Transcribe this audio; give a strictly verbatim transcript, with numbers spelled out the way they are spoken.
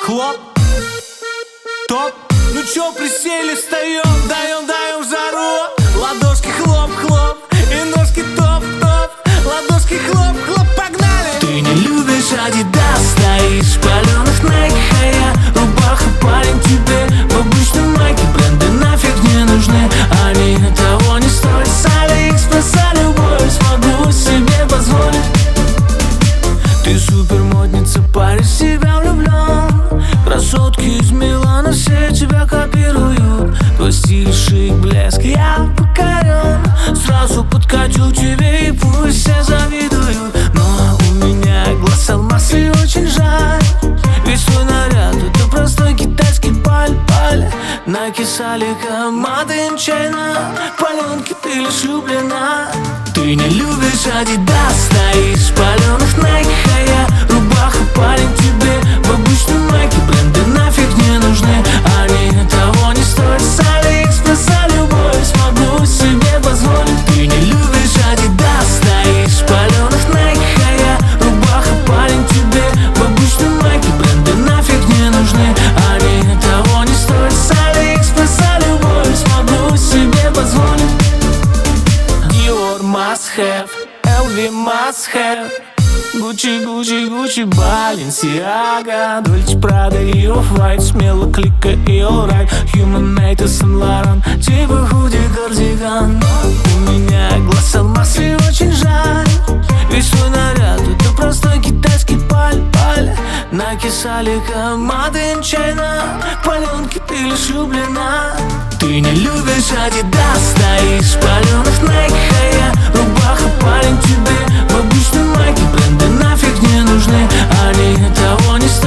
Хлоп, топ. Ну чё присели, встаем, даем, даем жару. Ладошки хлоп-хлоп и ножки топ-топ. Ладошки хлоп-хлоп, погнали. Ты не любишь Адидас, стоишь в палёных Nike, а я рубаха, парень, тебе в обычной майке. Бренды нафиг не нужны, они того не стоят. С Алиэкспресса любовь смогу себе позволить. Ты супермодница, парень, в себя влюблен. Красотки из Милана все тебя копируют. Твой стиль, шик, блеск, я покорен. Сразу подкачу тебе и пусть все завидуют. Но у меня глаз алмаз и очень жаль, ведь твой наряд — это простой китайский паль-паль. Nike с Алика, Made in China, паленки, ты лишь влюблена. Ты не любишь Адидас, стоишь в паленых Nike, а я рубаха, парень, тебе в обычной майке. Бренды нафиг не нужны, они того не стоят. С Алиэкспресса любовь смогу себе позволить. Ты не любишь Адидас, стоишь в паленых Nike, а я рубаха, парень, тебе в обычной майке. Бренды нафиг не нужны, они того не стоят. С Алиэкспресса любовь смогу себе позволить. Dior must have, эл ви must have, Gucci, Gucci, Gucci, Balenciaga, Dolce, Prada и Off-White, смело кликай и alright. Human Made и Saint Laurent, типа худи, кардиган. У меня глаз алмаз и очень жаль, ведь свой наряд — это простой китайский паль-паль. Nike с Алика, Made in China, паленки, ты лишь влюблена. Ты не любишь Адидас, стоишь в паленых Nike, а я рубаха, парень, тебе в обычной майке. Бренды нафиг не нужны, они того не стоят.